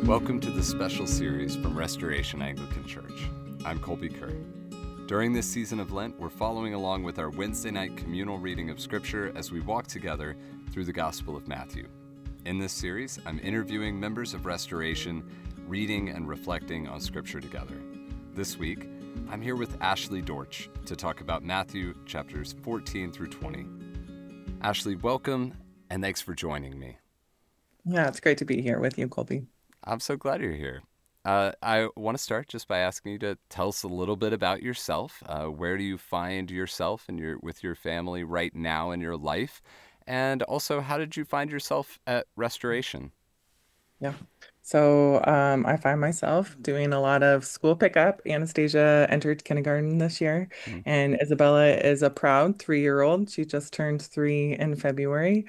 Welcome to this special series from Restoration Anglican Church. I'm Colby Kerr. During this season of Lent, we're following along with our Wednesday night communal reading of Scripture as we walk together through the Gospel of Matthew. In this series, I'm interviewing members of Restoration, reading and reflecting on Scripture together. This week, I'm here with Ashley Dortch to talk about Matthew chapters 14 through 20. Ashley, welcome, and thanks for joining me. Yeah, it's great to be here with you, Colby. I'm so glad you're here. I want to start just by asking you to tell us a little bit about yourself. Where do you find yourself and with your family right now in your life? And also, how did you find yourself at Restoration? Yeah. I find myself doing a lot of school pickup. Anastasia entered kindergarten this year, Mm. and Isabella is a proud 3-year-old. She just turned 3 in February.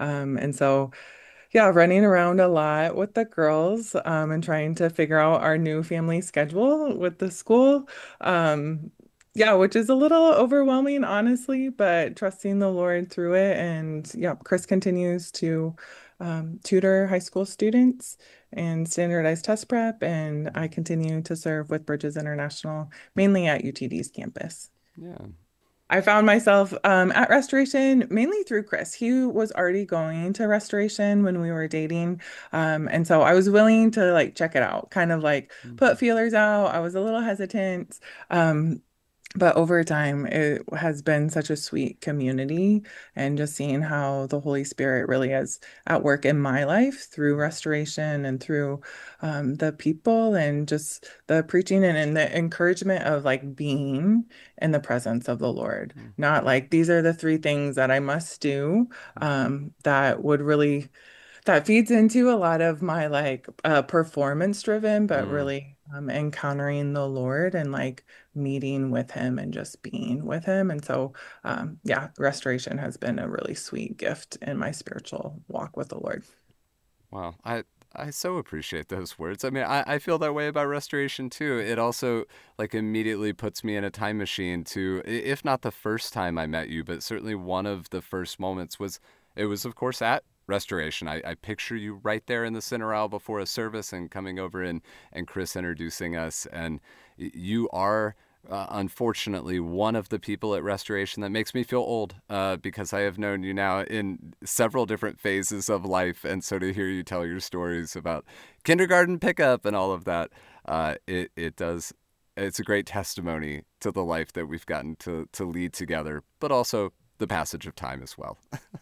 Yeah, running around a lot with the girls, and trying to figure out our new family schedule with the school. Yeah, which is a little overwhelming, honestly, but trusting the Lord through it. And yeah, Chris continues to tutor high school students and standardized test prep, and I continue to serve with Bridges International, mainly at UTD's campus. Yeah. I found myself at Restoration mainly through Chris. He was already going to Restoration when we were dating. And so I was willing to like check it out, kind of like Mhm. put feelers out. I was a little hesitant. Um, but over time, it has been such a sweet community, and just seeing how the Holy Spirit really is at work in my life through restoration and through the people and just the preaching and the encouragement of like being in the presence of the Lord. Not like these are the 3 things that I must do. That would really that feeds into a lot of my like performance driven, but Mm. really encountering the Lord and like meeting with him and just being with him. And so yeah, restoration has been a really sweet gift in my spiritual walk with the Lord. Wow. I so appreciate those words. I mean, I feel that way about Restoration too. It also like immediately puts me in a time machine to, if not the first time I met you, but certainly one of the first moments it was of course at Restoration. I picture you right there in the center aisle before a service and coming over and Chris introducing us. And you are unfortunately one of the people at Restoration that makes me feel old because I have known you now in several different phases of life. And so to hear you tell your stories about kindergarten pickup and all of that, it does. It's a great testimony to the life that we've gotten to lead together, but also the passage of time as well.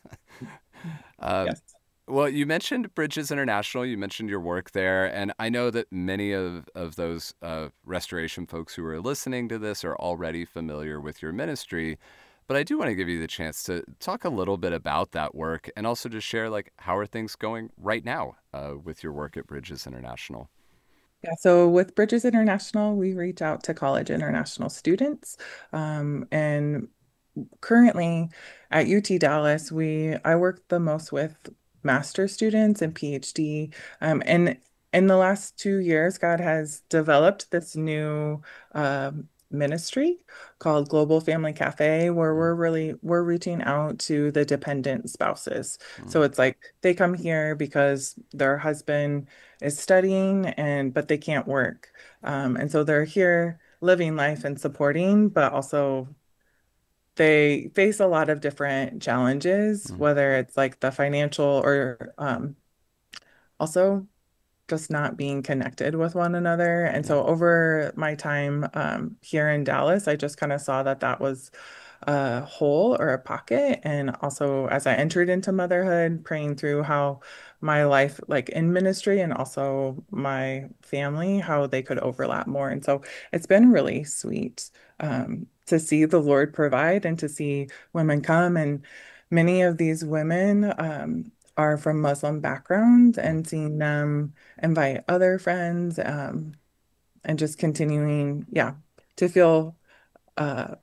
um, Yes. well, you mentioned Bridges International. You mentioned your work there. And I know that many of those restoration folks who are listening to this are already familiar with your ministry. But I do want to give you the chance to talk a little bit about that work and also to share, like, how are things going right now with your work at Bridges International? Yeah, so with Bridges International, we reach out to college international students. And currently at UT Dallas, I work the most with master students and PhD. And in the last 2 years, God has developed this new ministry called Global Family Cafe, where we're reaching out to the dependent spouses. Mm-hmm. So it's like they come here because their husband is studying and but they can't work. And so they're here living life and supporting, but also they face a lot of different challenges, whether it's like the financial or also just not being connected with one another. And Yeah. so over my time here in Dallas, I just kind of saw that that was a hole or a pocket. And also as I entered into motherhood, praying through how my life, like in ministry and also my family, how they could overlap more. And so it's been really sweet to see the Lord provide and to see women come. And many of these women are from Muslim backgrounds and seeing them invite other friends and just continuing, yeah, to feel uh,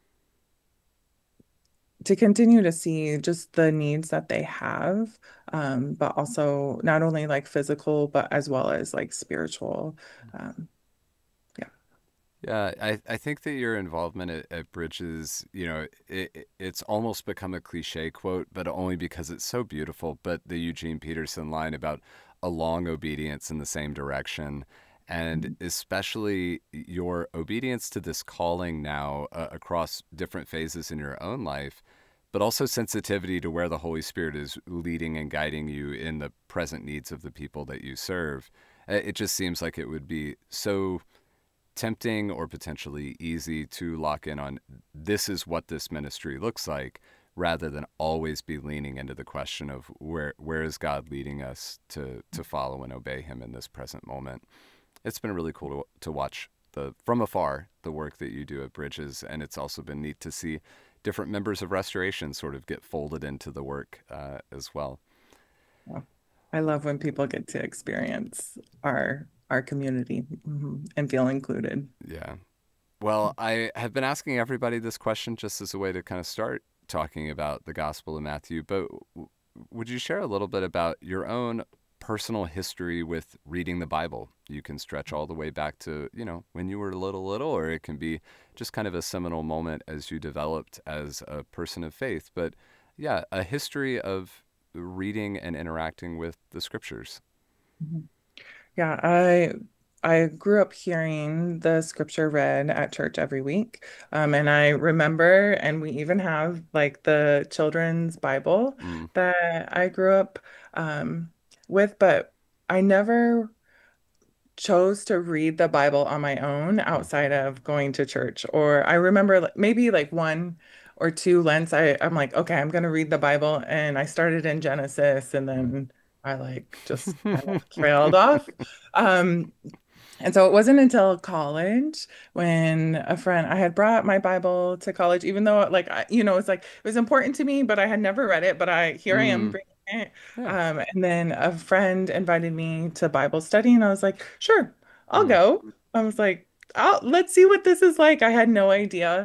to continue to see just the needs that they have, but also not only like physical, but as well as like spiritual. Um, yeah. Yeah, I think that your involvement at Bridges, it's almost become a cliche quote, but only because it's so beautiful. But the Eugene Peterson line about a long obedience in the same direction. And especially your obedience to this calling now across different phases in your own life, but also sensitivity to where the Holy Spirit is leading and guiding you in the present needs of the people that you serve. It just seems like it would be so tempting or potentially easy to lock in on this is what this ministry looks like, rather than always be leaning into the question of where is God leading us to follow and obey him in this present moment. It's been really cool to watch the from afar the work that you do at Bridges, and it's also been neat to see different members of Restoration sort of get folded into the work as well. Well, I love when people get to experience our community, and feel included. Yeah. Well, I have been asking everybody this question just as a way to kind of start talking about the Gospel of Matthew, but would you share a little bit about your own personal history with reading the Bible? You can stretch all the way back to, when you were little, or it can be just kind of a seminal moment as you developed as a person of faith. But yeah, a history of reading and interacting with the scriptures. Mhm. Yeah, I grew up hearing the scripture read at church every week. And I remember, and we even have like the children's Bible Mm, that I grew up um, with, but I never chose to read the Bible on my own mm, outside of going to church. Or I remember maybe like one or two Lents, I'm like, okay, I'm going to read the Bible. And I started in Genesis and then I like just kind of trailed off. Um, and so it wasn't until college when a friend, I had brought my Bible to college, even though it's like it was important to me, but I had never read it. But here I am mm, bringing it. yeah. And then a friend invited me to Bible study, and I was like, sure, I'll Mm, go. I was like, let's see what this is like. I had no idea.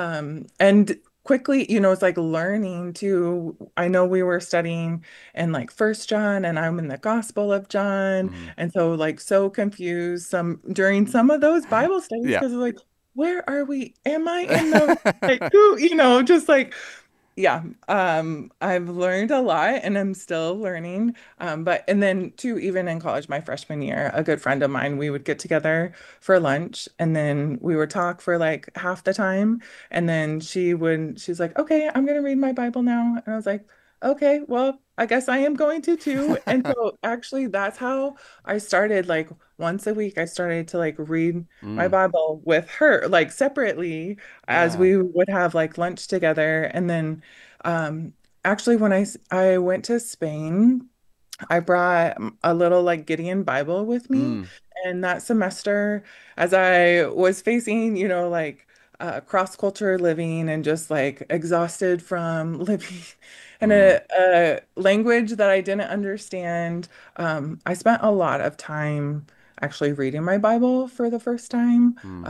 And quickly, it's like learning to, I know we were studying in like First John, and I'm in the Gospel of John. mm. And so like so confused during some of those Bible studies Yeah. because like, where are we? Am I in the like who, just like yeah, I've learned a lot and I'm still learning. But and then too, even in college, my freshman year, a good friend of mine, we would get together for lunch and then we would talk for like half the time. And then she's like, okay, I'm gonna read my Bible now. And I was like, okay, well, I guess I am going to too. And so actually that's how I started. Like once a week, I started to like read my Mm, Bible with her, like separately as yeah. we would have like lunch together. And then actually when I went to Spain, I brought a little like Gideon Bible with me. Mm, And that semester, as I was facing, like cross-culture living and just like exhausted from living in mm, a language that I didn't understand, I spent a lot of time actually reading my Bible for the first time. mm.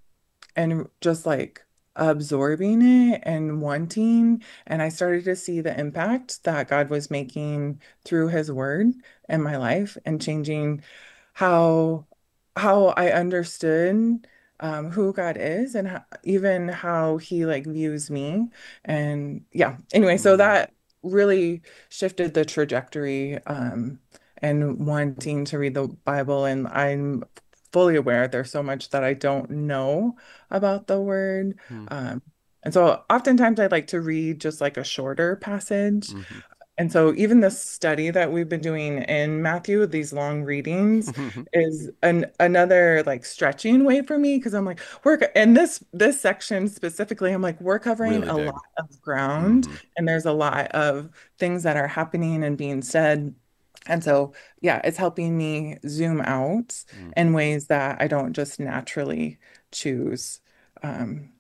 And just like absorbing it and wanting. And I started to see the impact that God was making through his word in my life and changing how I understood who God is and even how he like views me. And yeah, anyway, so Mm, that really shifted the trajectory and wanting to read the Bible. And I'm fully aware there's so much that I don't know about the word. mm, Um, and so oftentimes I like to read just like a shorter passage. mhm. And so even the study that we've been doing in Matthew, these long readings, is another like stretching way for me because I'm like, and this section specifically, I'm like, we're covering Really a big. lot of ground Hmm. and there's a lot of things that are happening and being said. And so, yeah, it's helping me zoom out Mm. in ways that I don't just naturally choose. Um,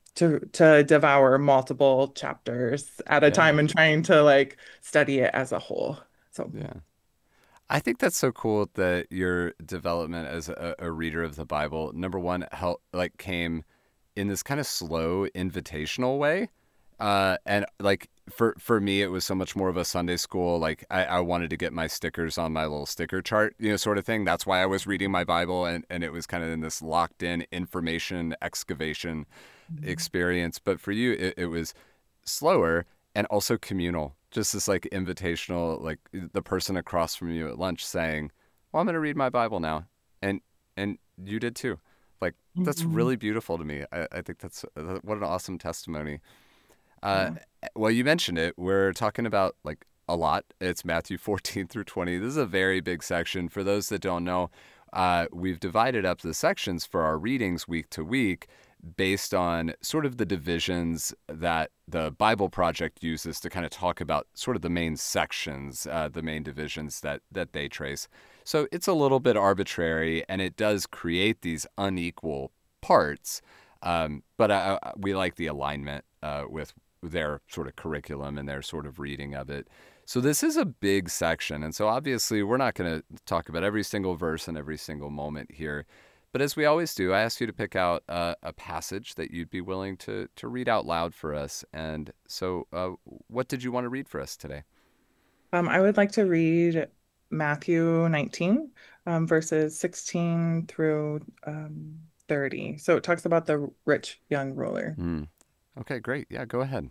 to devour multiple chapters at a Yeah. time and trying to like study it as a whole. So, Yeah. I think that's so cool that your development as a reader of the Bible, number one, came in this kind of slow invitational way. And like for me, it was so much more of a Sunday school. Like I wanted to get my stickers on my little sticker chart, sort of thing. That's why I was reading my Bible, and it was kind of in this locked in information excavation Mhm. experience. But for you, it was slower and also communal just this like invitational, like the person across from you at lunch saying, "Well, I'm going to read my Bible now," and you did too. Like that's Mhm. really beautiful to me. I think that's what an awesome testimony. Uh, Yeah. well, you mentioned it. We're talking about like a lot. It's Matthew 14 through 20. This is a very big section. For those that don't know, we've divided up the sections for our readings week to week based on sort of the divisions that the Bible Project uses to kind of talk about sort of the main sections, the main divisions that they trace. So it's a little bit arbitrary, and it does create these unequal parts. But we like the alignment with their sort of curriculum and their sort of reading of it. So this is a big section. And so obviously we're not going to talk about every single verse and every single moment here. But as we always do, I ask you to pick out a passage that you'd be willing to read out loud for us. And so, what did you want to read for us today? I would like to read Matthew 19, verses 16 through 30. So it talks about the rich young ruler. Hmm. Okay, great. Yeah, go ahead.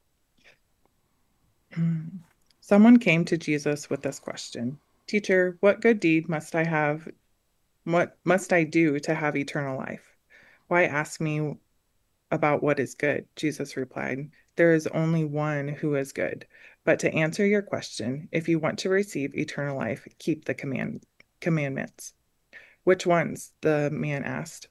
Someone came to Jesus with this question: Teacher, what good deed must I have? What must I do to have eternal life? Why ask me about what is good? Jesus replied, There is only one who is good. But to answer your question, if you want to receive eternal life, keep the commandments. Which ones? The man asked.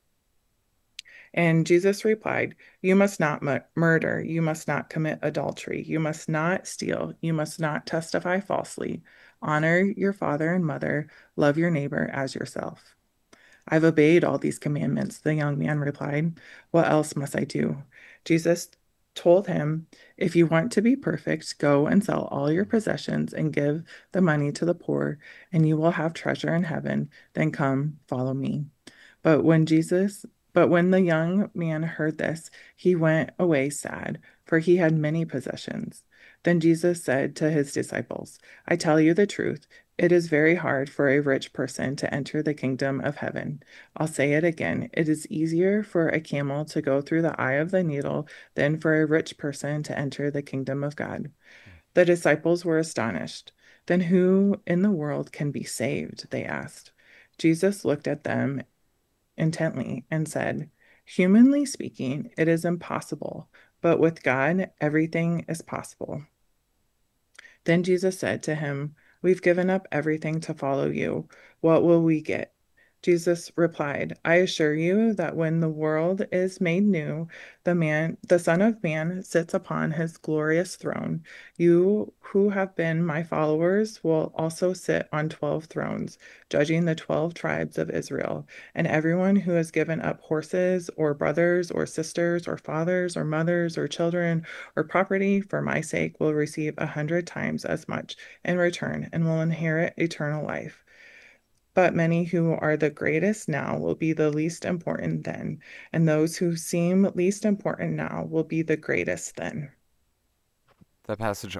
And Jesus replied, You must not murder. You must not commit adultery. You must not steal. You must not testify falsely. Honor your father and mother. Love your neighbor as yourself. I've obeyed all these commandments, the young man replied. What else must I do? Jesus told him, If you want to be perfect, go and sell all your possessions and give the money to the poor, and you will have treasure in heaven. Then come, follow me. But when Jesus, but when the young man heard this, he went away sad, for he had many possessions. Then Jesus said to his disciples, I tell you the truth, it is very hard for a rich person to enter the kingdom of heaven. I'll say it again, it is easier for a camel to go through the eye of the needle than for a rich person to enter the kingdom of God. The disciples were astonished. Then who in the world can be saved? They asked. Jesus looked at them intently and said, Humanly speaking, it is impossible, but with God, everything is possible. Then Jesus said to him, We've given up everything to follow you. What will we get? Jesus replied, I assure you that when the world is made new, the Son of Man sits upon his glorious throne. You who have been my followers will also sit on 12 thrones, judging the 12 tribes of Israel. And everyone who has given up horses or brothers or sisters or fathers or mothers or children or property for my sake will receive 100 times as much in return and will inherit eternal life. But many who are the greatest now will be the least important then, and those who seem least important now will be the greatest then. That passage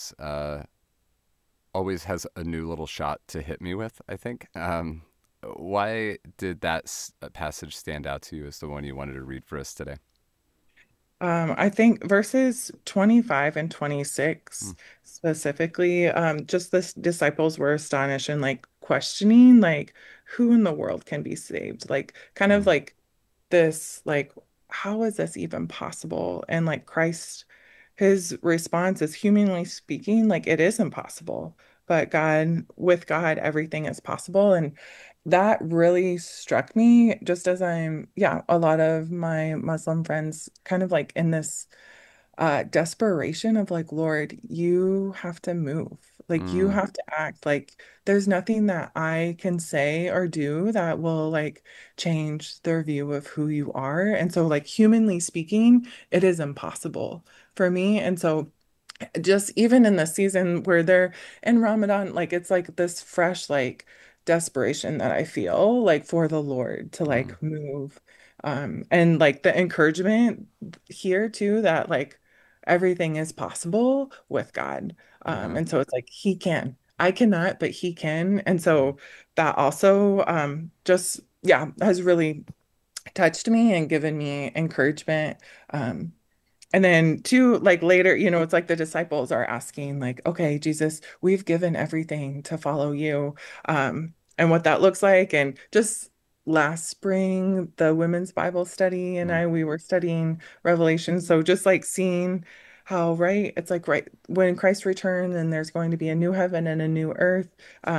always has a new little shot to hit me with, I think. Why did that passage stand out to you as the one you wanted to read for us today? I think verses 25 and Hmm. 26 specifically, just the disciples were astonished and like questioning, like, who in the world can be saved? Like, kind of Hmm. like this, like, how is this even possible? And like Christ, his response is, humanly speaking, like it is impossible, but with God, everything is possible. And that really struck me just as yeah, a lot of my Muslim friends kind of like in this desperation of like, Lord, you have to move. Like you Mm. have to act. Like there's nothing that I can say or do that will like change their view of who you are. And so like humanly speaking, it is impossible for me. And so just even in the season where they're in Ramadan, like it's like this fresh like desperation that I feel like for the Lord to Mm. like move. And like the encouragement here too that like everything is possible with God. Uh-huh. And so it's like he can. I cannot, but he can. And Mm. so that also just yeah, has really touched me and given me encouragement. Um And then two, like later, it's like the disciples are asking, like, okay, Jesus, we've given everything to follow you. And what that looks like. And just last spring, the women's Bible study and Mm, we were studying Revelation. So just like seeing how, right, it's like right when Christ returns and there's going to be a new heaven and a new earth.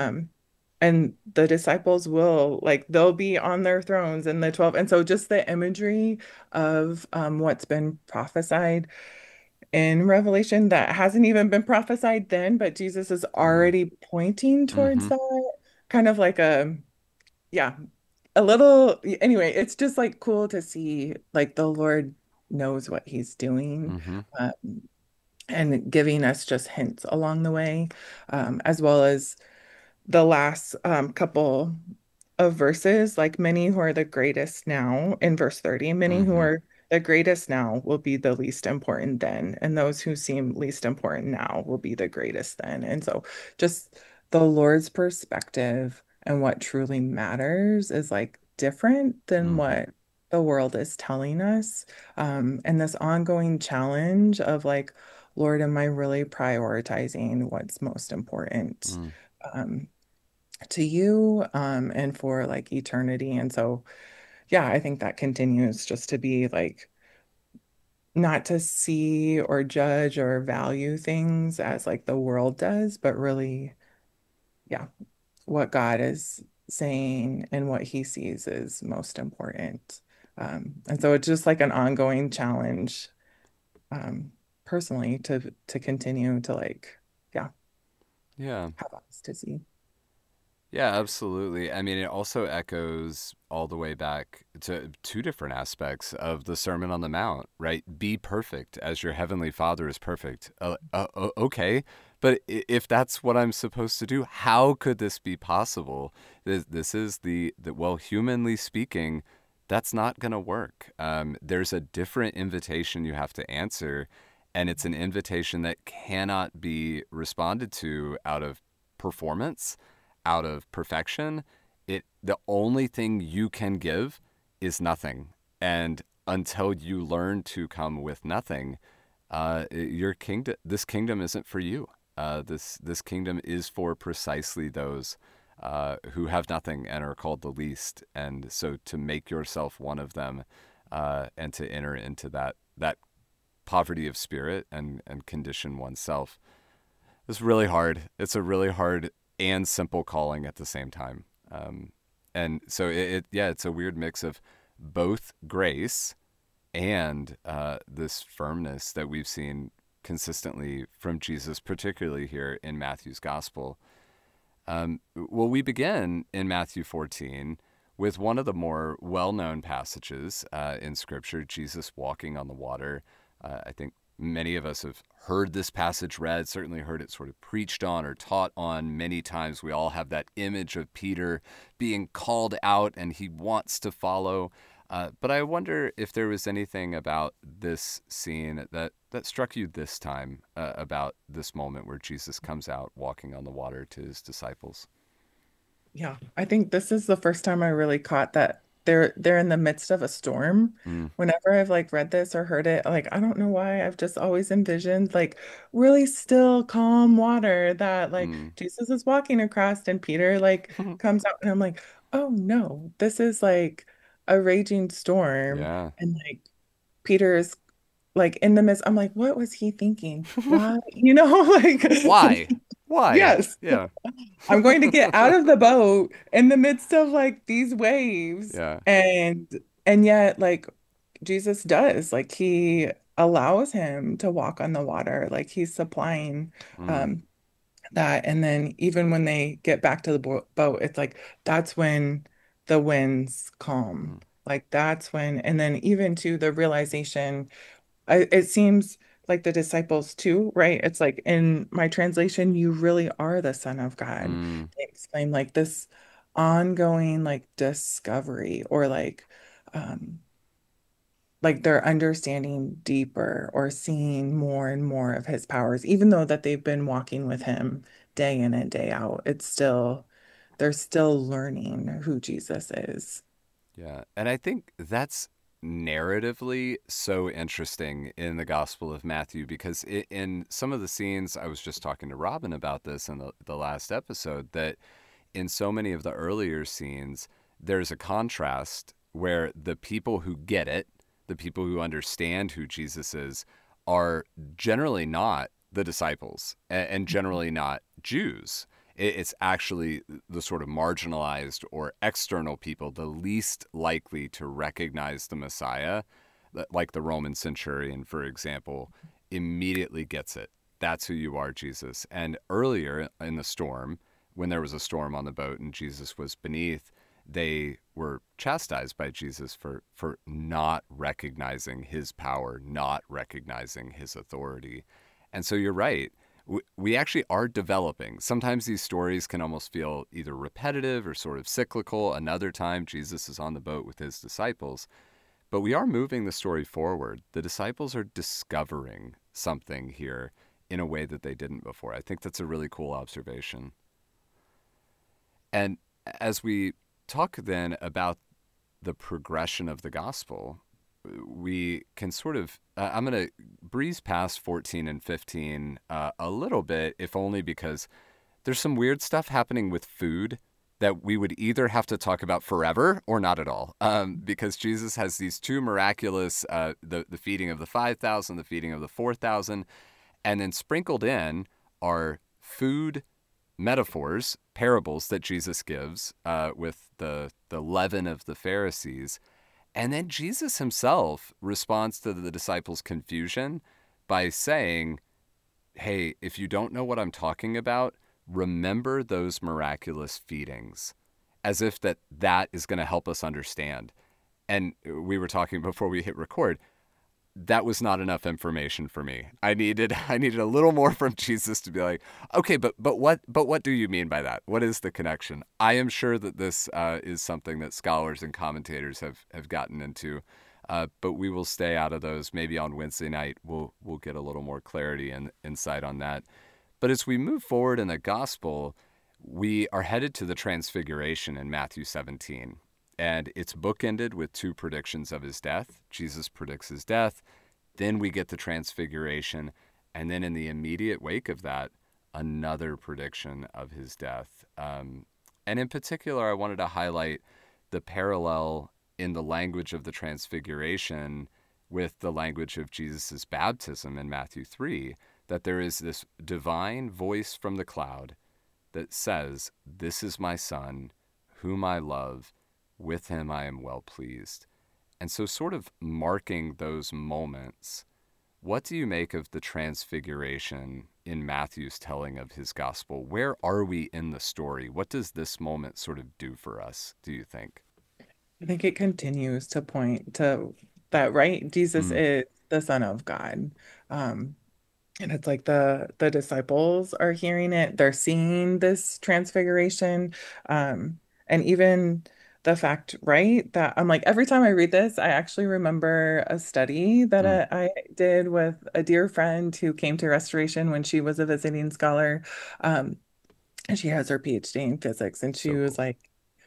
And the disciples will like they'll be on their thrones and the 12. And so just the imagery of what's been prophesied in Revelation that hasn't even been prophesied then, but Jesus is mm, already pointing towards mm-hmm, that. Kind of like yeah, a little, anyway, it's just like cool to see like the Lord knows what he's doing. mm-hmm, And giving us just hints along the way, as well as the last couple of verses, like many who are the greatest now in verse 30, many who mm-hmm, are the greatest now will be the least important then, and those who seem least important now will be the greatest then. And so just the Lord's perspective and what truly matters is like different than mm-hmm, what the world is telling us. And this ongoing challenge of like, Lord, am I really prioritizing what's most important? mm. Um, to you and for like eternity. And so, yeah, I think that continues just to be like not to see or judge or value things as like the world does, but really, yeah, what God is saying and what he sees is most important. And so it's just like an ongoing challenge um, personally to continue to like, yeah, Yeah. have eyes to see. Yeah, absolutely. I mean, it also echoes all the way back to two different aspects of the Sermon on the Mount, right? Be perfect as your heavenly Father is perfect. Okay, but if that's what I'm supposed to do, how could this be possible? This is well, humanly speaking, that's not going to work. There's a different invitation you have to answer, and it's an invitation that cannot be responded to out of performance, out of perfection. The only thing you can give is nothing. And until you learn to come with nothing, your kingdom this kingdom isn't for you. This kingdom is for precisely those who have nothing and are called the least. And so to make yourself one of them, and to enter into that poverty of spirit and condition oneself, it's really hard. It's a really hard and simple calling at the same time. And so yeah, it's a weird mix of both grace and this firmness that we've seen consistently from Jesus, particularly here in Matthew's gospel. Well, we begin in Matthew 14 with one of the more well known passages in Scripture, Jesus walking on the water. I think many of us have heard this passage read, certainly heard it sort of preached on or taught on many times. We all have that image of Peter being called out and he wants to follow. But I wonder if there was anything about this scene that struck you this time, about this moment where Jesus comes out walking on the water to his disciples. Yeah, I think this is the first time I really caught that they're in the midst of a storm. Mm, Whenever I've like read this or heard it, like I don't know why I've just always envisioned like really still, calm water that like mm. Jesus is walking across and Peter like comes out and I'm like, oh no, this is like a raging storm Yeah. and like Peter is like in the midst. I'm like, what was he thinking? Why? Like Why? Why? yes. Yeah. I'm going to get out of the boat in the midst of like these waves Yeah. and yet like Jesus does like he allows him to walk on the water like he's supplying Mm, um that and then even when they get back to the boat it's like that's when the winds calm mm, like that's when and then even to the realization it seems like the disciples too, right? It's like in my translation, you really are the Son of God. mm. They exclaim like this ongoing like discovery or like they're understanding deeper or seeing more and more of his powers, even though that they've been walking with him day in and day out. It's still they're still learning who Jesus is. Yeah. And I think that's narratively so interesting in the Gospel of Matthew because in some of the scenes, I was just talking to Robin about this in the last episode, that in so many of the earlier scenes, there's a contrast where the people who get it, the people who understand who Jesus is, are generally not the disciples and generally not Jews. It's actually the sort of marginalized or external people, the least likely to recognize the Messiah, like the Roman centurion, for example, immediately gets it. That's who you are, Jesus. And earlier in the storm, when there was a storm on the boat and Jesus was beneath, they were chastised by Jesus for not recognizing his power, not recognizing his authority. And so you're right. We actually are developing. Sometimes these stories can almost feel either repetitive or sort of cyclical. Another time, Jesus is on the boat with his disciples. But we are moving the story forward. The disciples are discovering something here in a way that they didn't before. I think that's a really cool observation. And as we talk then about the progression of the gospel, we can sort of, I'm going to breeze past 14 and 15 a little bit, if only because there's some weird stuff happening with food that we would either have to talk about forever or not at all. Because Jesus has these two miraculous, the feeding of the 5,000, the feeding of the 4,000, and then sprinkled in are food metaphors, parables that Jesus gives with the leaven of the Pharisees. And then Jesus himself responds to the disciples' confusion by saying, hey, if you don't know what I'm talking about, remember those miraculous feedings, as if that is going to help us understand. And we were talking before we hit record, that was not enough information for me. I needed a little more from Jesus to be like, okay, but what do you mean by that? What is the connection? I am sure that this is something that scholars and commentators have gotten into, but we will stay out of those. Maybe on Wednesday night we'll get a little more clarity and insight on that. But as we move forward in the gospel, we are headed to the transfiguration in Matthew 17. And it's bookended with two predictions of his death. Jesus predicts his death. Then we get the transfiguration. And then in the immediate wake of that, another prediction of his death. And in particular, I wanted to highlight the parallel in the language of the transfiguration with the language of Jesus' baptism in Matthew 3, that there is this divine voice from the cloud that says, "This is my son, whom I love. With him I am well pleased." And so, sort of marking those moments, what do you make of the transfiguration in Matthew's telling of his gospel? Where are we in the story? What does this moment sort of do for us, do you think? I think it continues to point to that, right? Jesus Mm, is the Son of God. Um, and it's like the disciples are hearing it, they're seeing this transfiguration. And even the fact, right, that I'm like, every time I read this, I actually remember a study that mm, I did with a dear friend who came to Restoration when she was a visiting scholar. Um, and she has her PhD in physics, and she so was cool. like,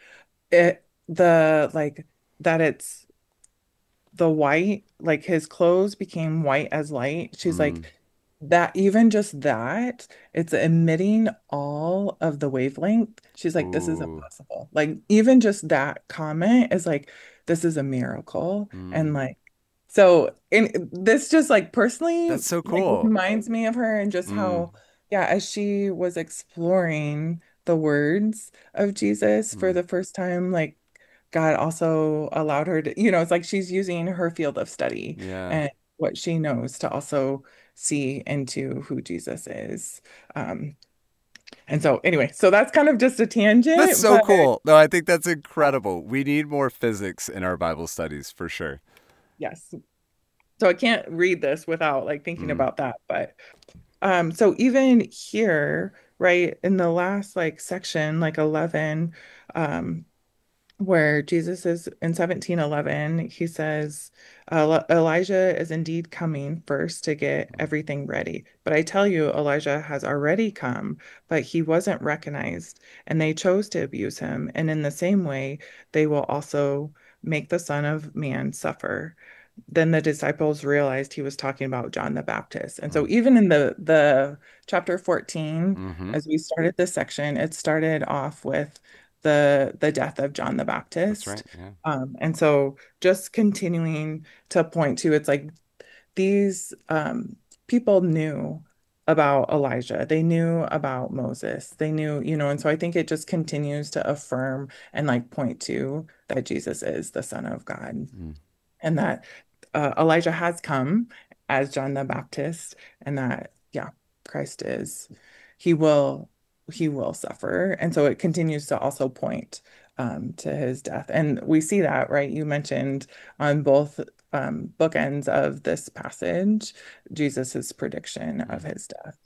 it the like that it's the white, like his clothes became white as light. She's like, Mm, that even just that, it's emitting all of the wavelength. She's like, this is ooh, impossible. Like, even just that comment is like, this is a miracle. And mm. like, so and this just like personally That's so like cool. reminds me of her and just Mm, how, yeah, as she was exploring the words of Jesus for mm, the first time, like God also allowed her to, it's like she's using her field of study yeah. and what she knows to also see into who Jesus is. Um, and so anyway, so that's kind of just a That's tangent, so but cool. No, I think that's incredible. We need more physics in our Bible studies for sure. yes. So I can't read this without like thinking Mm, about that. But so even here, right, in the last like section, like 11, um, where Jesus is in 17:11, he says, Elijah is indeed coming first to get mm, everything ready. But I tell you, Elijah has already come, but he wasn't recognized, and they chose to abuse him. And in the same way, they will also make the Son of Man suffer. Then the disciples realized he was talking about John the Baptist. And so Mm. even in the chapter 14, Mm-hmm. as we started this section, it started off with the death of John the That's right. Baptist. Yeah. And so just continuing to point to, it's like these people knew about Elijah. They knew about Moses. They knew, and so I think it just continues to affirm and like point to that Jesus is the Son of God Mm. and that Elijah has come as John the Baptist, and that yeah, Christ is he will he will suffer, and so it continues to also point to his death, and we see that right. You mentioned on both bookends of this passage, Jesus's prediction of Mm. his death.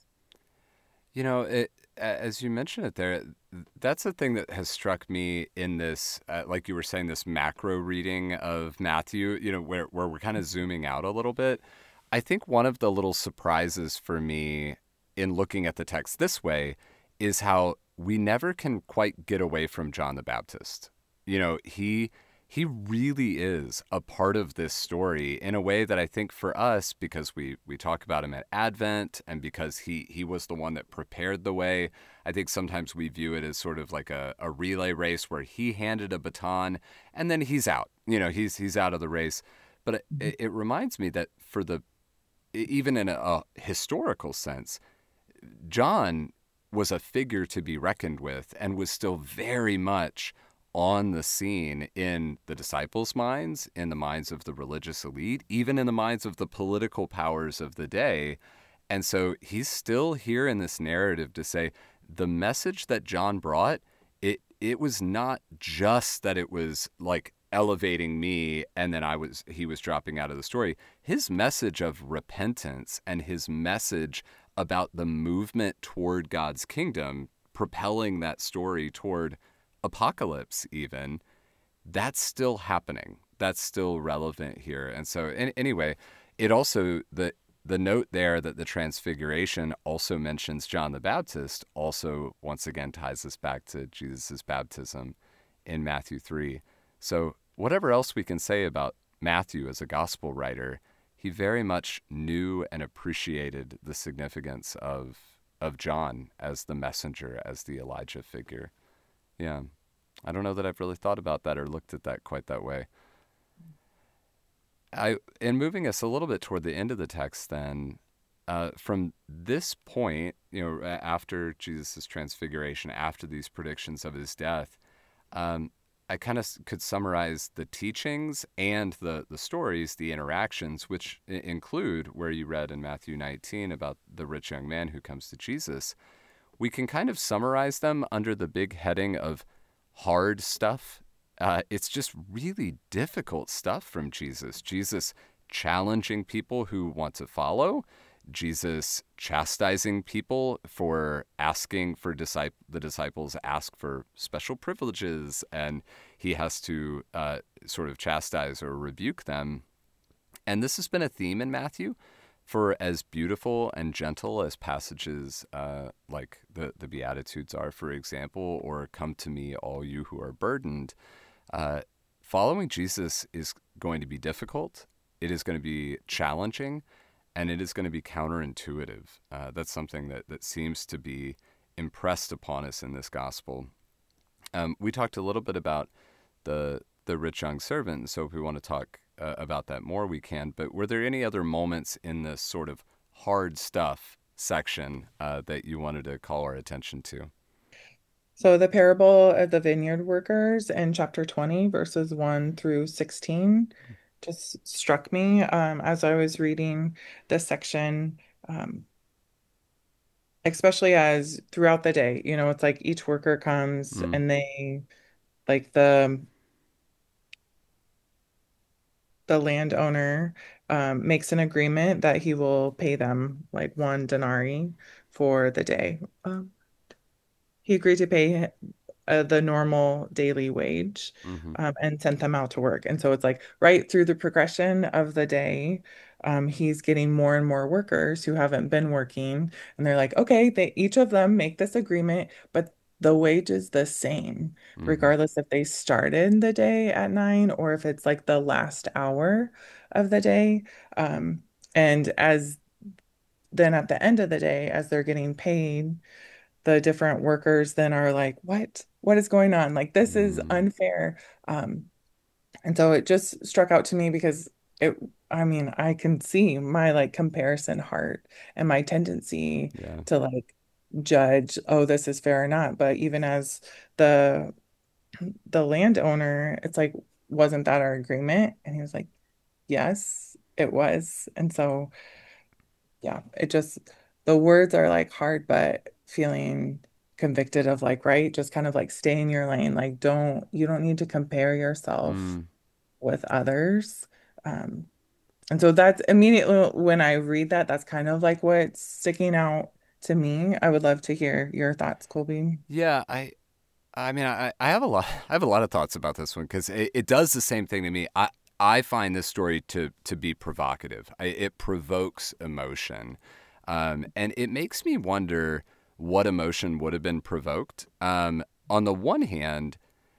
As you mentioned it there, that's the thing that has struck me in this, like you were saying, this macro reading of Matthew, where we're kind of zooming out a little bit. I think one of the little surprises for me in looking at the text this way is how we never can quite get away from John the Baptist. He really is a part of this story in a way that I think for us, because we talk about him at Advent and because he was the one that prepared the way, I think sometimes we view it as sort of like a relay race where he handed a baton and then he's out. He's out of the race. But it reminds me that even in a historical sense, John was a figure to be reckoned with and was still very much on the scene in the disciples' minds, in the minds of the religious elite, even in the minds of the political powers of the day. And so he's still here in this narrative to say the message that John brought, it was not just that it was like elevating me and then he was dropping out of the story. His message of repentance and his message about the movement toward God's kingdom, propelling that story toward apocalypse even, that's still happening. That's still relevant here. And so anyway, it also the note there that the transfiguration also mentions John the Baptist also once again ties us back to Jesus' baptism in Matthew 3. So whatever else we can say about Matthew as a gospel writer, he very much knew and appreciated the significance of John as the messenger, as the Elijah figure. Yeah. I don't know that I've really thought about that or looked at that quite that way. In moving us a little bit toward the end of the text, then, from this point, after Jesus' transfiguration, after these predictions of his death, um, I kind of could summarize the teachings and the stories, the interactions, which include where you read in Matthew 19 about the rich young man who comes to Jesus. We can kind of summarize them under the big heading of hard stuff. It's just really difficult stuff from Jesus. Jesus challenging people who want to follow, Jesus chastising people for asking for the disciples ask for special privileges, and he has to sort of chastise or rebuke them. And this has been a theme in Matthew for as beautiful and gentle as passages like the Beatitudes are, for example, or come to me, all you who are burdened. Uh, Following Jesus is going to be difficult. It is going to be challenging, and it is going to be counterintuitive. That's something that seems to be impressed upon us in this gospel. We talked a little bit about the rich young servant, so if we want to talk about that more, we can. But were there any other moments in this sort of hard stuff section that you wanted to call our attention to? So the parable of the vineyard workers in chapter 20, verses 1 through 16, just struck me as I was reading this section, um, especially as throughout the day, it's like each worker comes Mm, and they, like the landowner makes an agreement that he will pay them like 1 denarii for the day. He agreed to pay the normal daily wage hmm and sent them out to work. And so it's like right through the progression of the day, he's getting more and more workers who haven't been working. And they're like, okay, each of them make this agreement, but the wage is the same, Hmm. regardless if they started the day at 9 or if it's like the last hour of the day. Um, and as then at the end of the day, as they're getting paid, the different workers then are like, what is going on? Like, this is Mm, unfair. Um, and so it just struck out to me because it, I mean, I can see my like comparison heart and my tendency yeah. to like judge, oh, this is fair or not. But even as the the landowner, it's like, wasn't that our agreement? And he was like, yes, it was. And so, yeah, it just, the words are like hard, but feeling convicted of like, right, just kind of like stay in your lane. Like, you don't need to compare yourself Mm. with others. Um, and so that's immediately when I read that, that's kind of like what's sticking out to me. I would love to hear your thoughts, Colby. Yeah, I mean, I have a lot. I have a lot of thoughts about this one because it does the same thing to me. I find this story to be provocative. It provokes emotion, and it makes me wonder what emotion would have been provoked. On the one hand,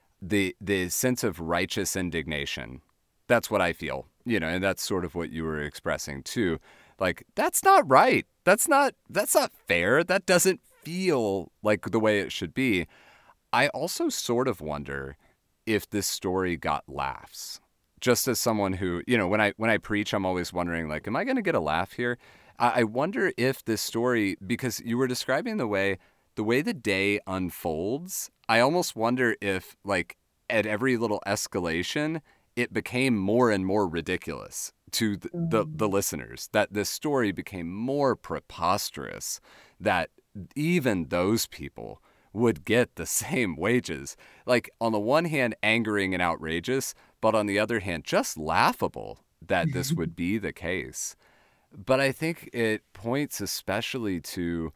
the sense of righteous indignation. That's what I feel, and that's sort of what you were expressing too. Like that's not right. That's not fair. That doesn't feel like the way it should be. I also sort of wonder if this story got laughs. Just as someone who, when I preach, I'm always wondering, like, am I going to get a laugh here? I wonder if this story, because you were describing the way the day unfolds. I almost wonder if, like, at every little escalation, it became more and more ridiculous to the Mm, listeners. That this story became more preposterous. That even those people would get the same wages. Like, on the one hand, angering and outrageous, but on the other hand, just laughable that this would be the case. But I think it points especially to,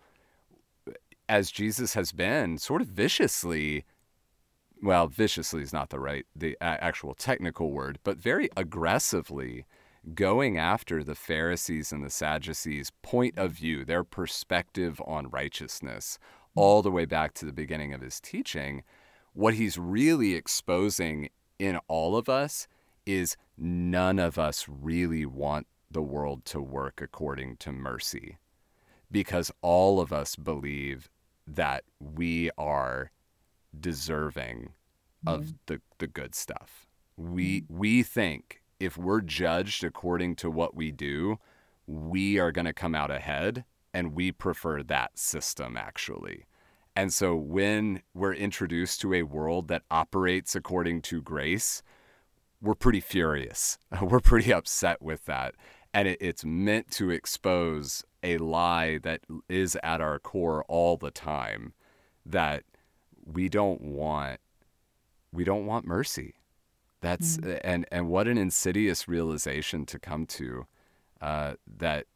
as Jesus has been sort of viciously, well, viciously is not the actual technical word, but very aggressively going after the Pharisees and the Sadducees' point of view, their perspective on righteousness, all the way back to the beginning of his teaching. What he's really exposing in all of us is none of us really want the world to work according to mercy, because all of us believe that we are deserving of mm, the good stuff. We mm, we think if we're judged according to what we do, we are going to come out ahead, and we prefer that system actually. And so when we're introduced to a world that operates according to grace, we're pretty furious. We're pretty upset with that. And it's meant to expose a lie that is at our core all the time, that we don't want we don't want mercy. That's mm, and what an insidious realization to come to, that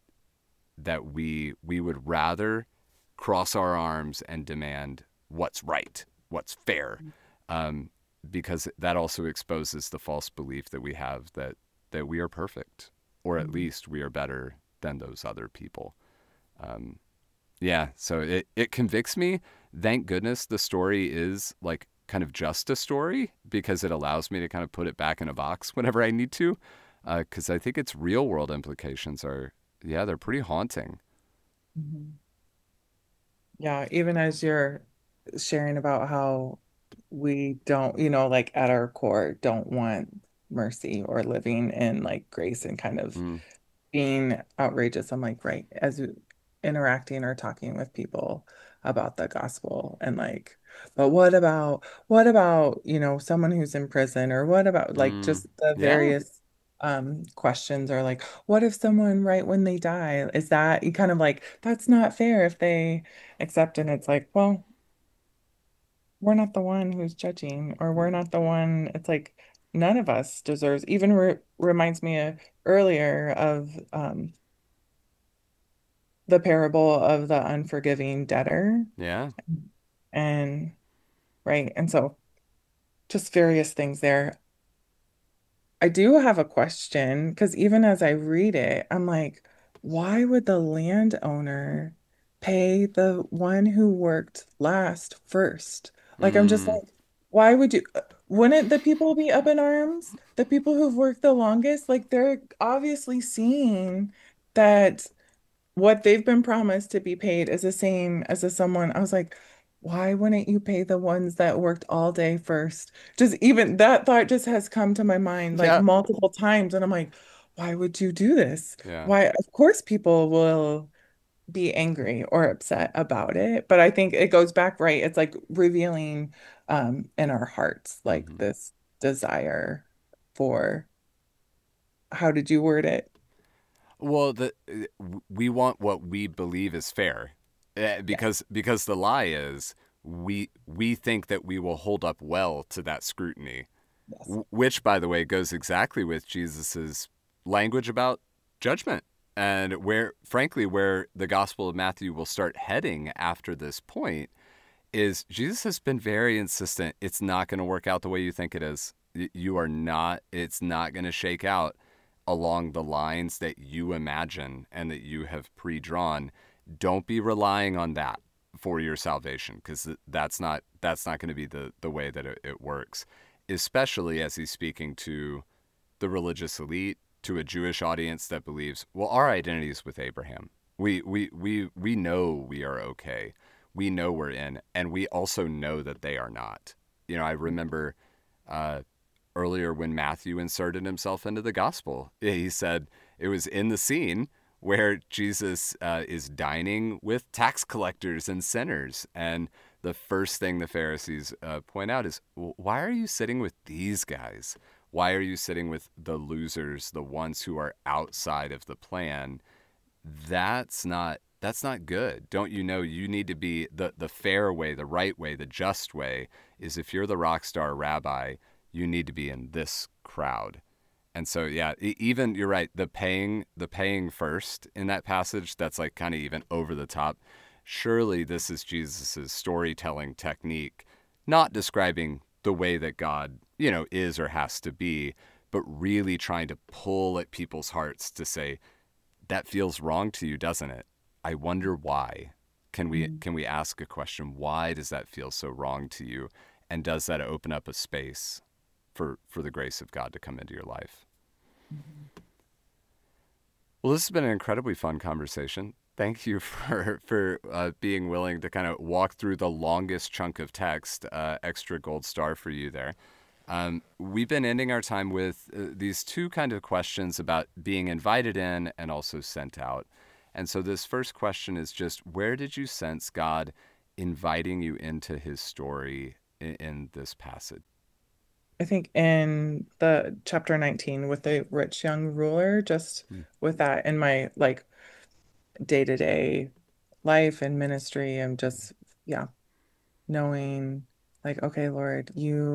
we would rather cross our arms and demand what's right, what's fair, um, because that also exposes the false belief that we have that we are perfect, or at mm, least we are better than those other people. Um, yeah, so it convicts me. Thank goodness the story is like kind of just a story, because it allows me to kind of put it back in a box whenever I need to. Because I think its real world implications are, yeah, they're pretty haunting. mhm. Yeah, even as you're sharing about how we don't, like at our core, don't want mercy or living in like grace and kind of Mm, being outrageous. I'm like, right, as interacting or talking with people about the gospel and like, but what about, someone who's in prison, or what about like mm, just the yeah, various questions, or like, what if someone right when they die, is that you kind of like, that's not fair if they accept, and it's like, well, we're not the one who's judging, or we're not the one, it's like none of us deserves, even reminds me of earlier of the parable of the unforgiving debtor. yeah. And right. And so just various things there. I do have a question because even as I read it, I'm like, why would the landowner pay the one who worked last first. Like, I'm just Mm, like, why would you? Wouldn't the people be up in arms? The people who've worked the longest, like, they're obviously seeing that what they've been promised to be paid is the same as a someone. I was like, why wouldn't you pay the ones that worked all day first? Just even that thought just has come to my mind like yeah, multiple times. And I'm like, why would you do this? yeah. Why, of course, people will be angry or upset about it. But I think it goes back, right? It's like revealing in our hearts, like Hmm. this desire for, how did you word it? Well, we want what we believe is fair, Yes, because the lie is we think that we will hold up well to that scrutiny, yes. which, by the way, goes exactly with Jesus's language about judgment, and where, frankly, where the Gospel of Matthew will start heading after this point is Jesus has been very insistent. It's not going to work out the way you think it is. You are not. It's not going to shake out along the lines that you imagine and that you have pre-drawn. Don't be relying on that for your salvation, because that's not going to be the way that it works. Especially as he's speaking to the religious elite, to a Jewish audience that believes, well, our identity is with Abraham. We know we are okay. We know we're in, and we also know that they are not. I remember uh, earlier when Matthew inserted himself into the gospel. He said it was in the scene where Jesus is dining with tax collectors and sinners. And the first thing the Pharisees point out is, why are you sitting with these guys? Why are you sitting with the losers, the ones who are outside of the plan? That's not good. Don't you know you need to be the fair way, the right way, the just way is, if you're the rock star rabbi, you need to be in this crowd. And so, yeah, even you're right, the paying first in that passage, that's like kind of even over the top. Surely this is Jesus's storytelling technique, not describing the way that God, is or has to be, but really trying to pull at people's hearts to say, that feels wrong to you, doesn't it? I wonder why. Can we Mhm. can we ask a question? Why does that feel so wrong to you? And does that open up a space for the grace of God to come into your life? Mhm. Well, this has been an incredibly fun conversation. Thank you for being willing to kind of walk through the longest chunk of text. Extra gold star for you there. We've been ending our time with these two kind of questions about being invited in and also sent out. And so this first question is just, where did you sense God inviting you into his story in this passage? I think in the chapter 19 with the rich young ruler, just Hmm. with that in my like day-to-day life and ministry, I'm just, yeah, knowing like, okay, Lord,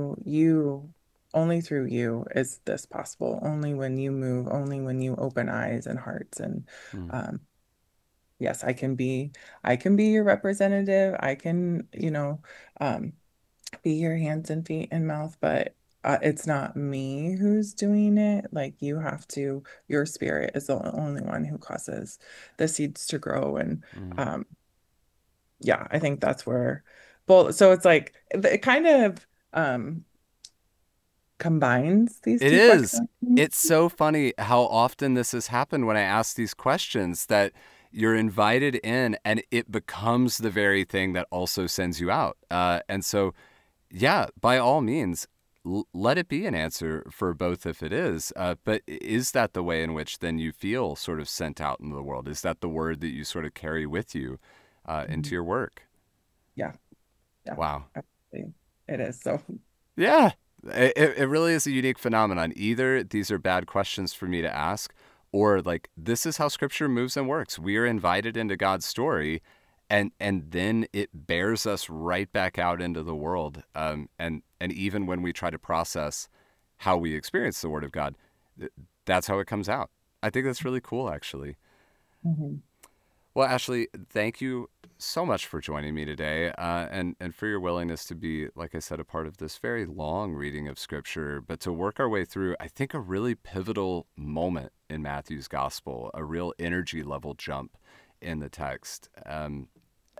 only through you is this possible. Only when you move, only when you open eyes and hearts. And Hmm. um, yes, I can be your representative. I can, um, be your hands and feet and mouth, but it's not me who's doing it. Like your spirit is the only one who causes the seeds to grow. And Hmm. um, yeah, I think that's where, well, so it's like it kind of combines these It two is. questions. It's so funny how often this has happened when I ask these questions, that you're invited in and it becomes the very thing that also sends you out. And so, yeah, by all means, let it be an answer for both if it is. But is that the way in which then you feel sort of sent out into the world? Is that the word that you sort of carry with you into Mhm. your work? Yeah, yeah, Wow. absolutely. It is. So, Yeah, it really is a unique phenomenon. Either these are bad questions for me to ask, or like this is how Scripture moves and works. We are invited into God's story, and then it bears us right back out into the world. And even when we try to process how we experience the Word of God, that's how it comes out. I think that's really cool, actually. mhm. Well, Ashley, thank you so much for joining me today, and for your willingness to be, like I said, a part of this very long reading of Scripture, but to work our way through, I think, a really pivotal moment in Matthew's Gospel, a real energy level jump in the text.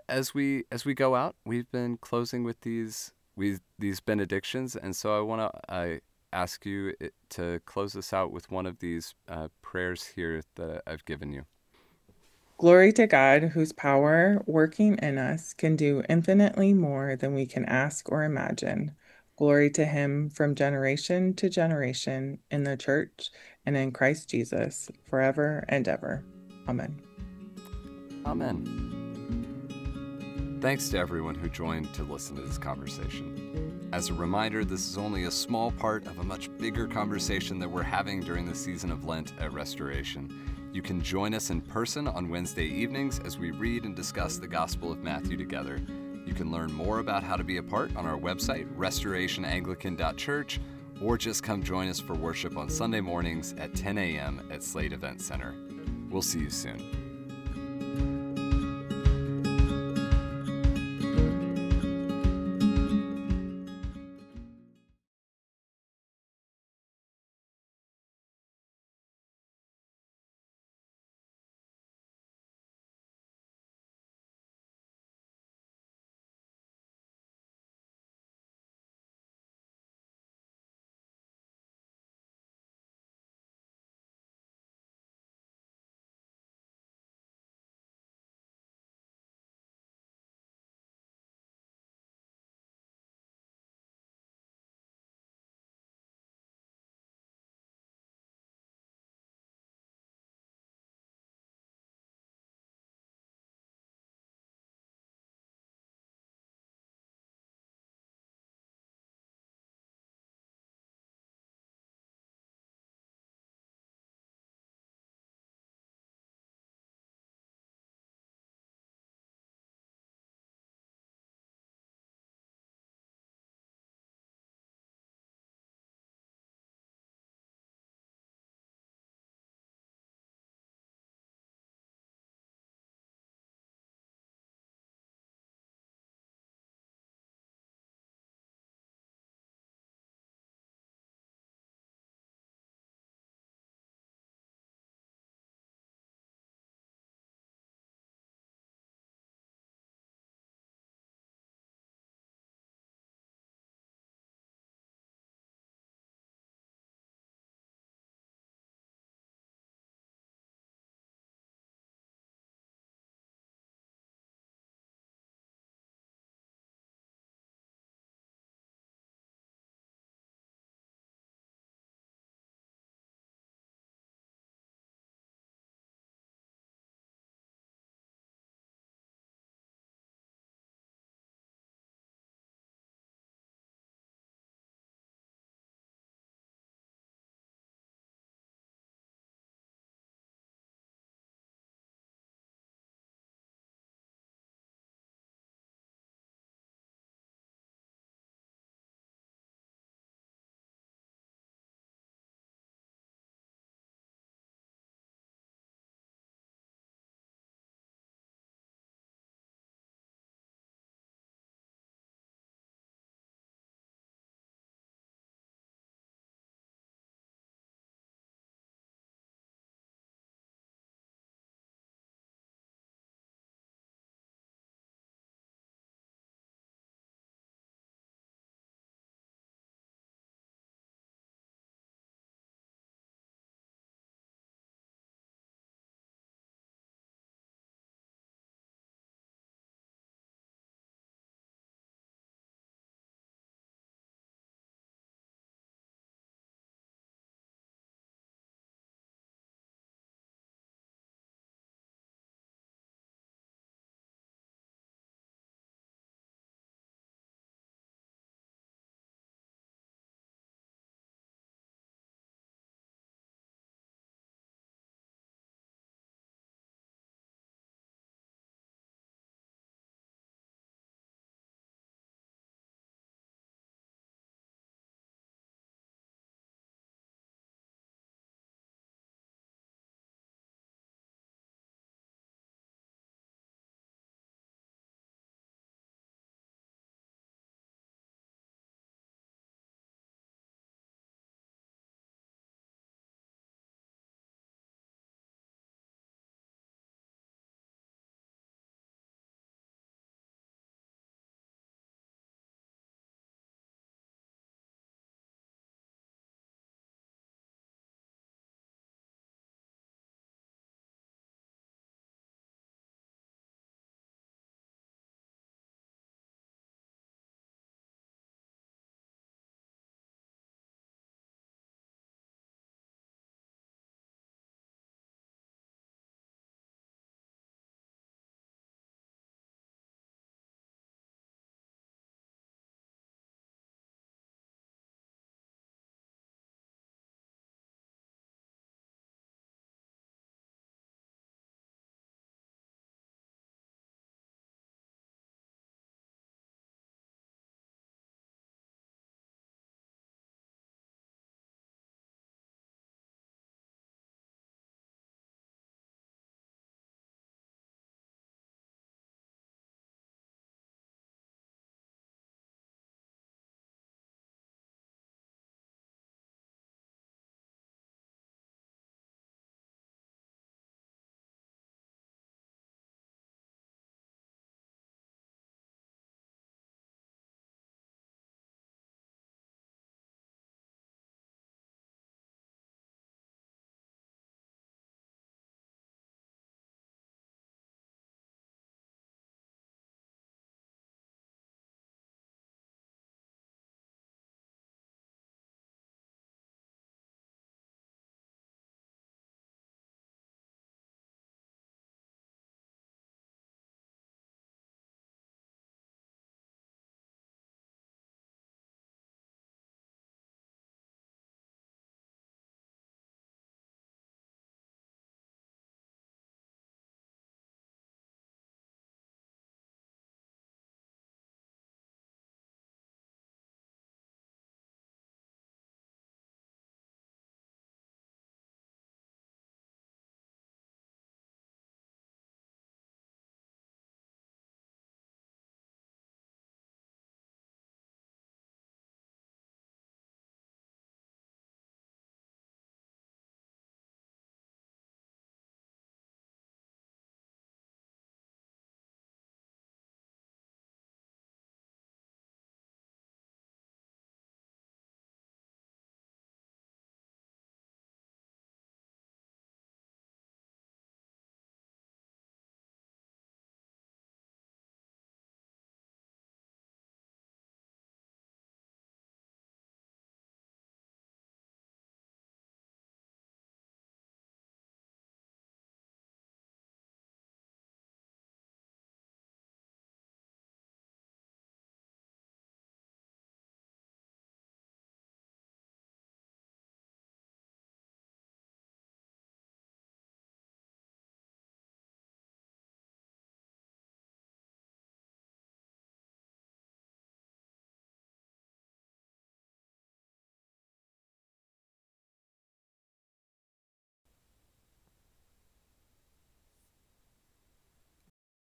as we go out, we've been closing with these benedictions, and so I want to ask you to close us out with one of these prayers here that I've given you. Glory to God, whose power working in us can do infinitely more than we can ask or imagine. Glory to him from generation to generation in the church and in Christ Jesus, forever and ever. Amen. Amen. Thanks to everyone who joined to listen to this conversation. As a reminder, this is only a small part of a much bigger conversation that we're having during the season of Lent at Restoration. You can join us in person on Wednesday evenings as we read and discuss the Gospel of Matthew together. You can learn more about how to be a part on our website, restorationanglican.church, or just come join us for worship on Sunday mornings at 10 a.m. at Slade Event Center. We'll see you soon.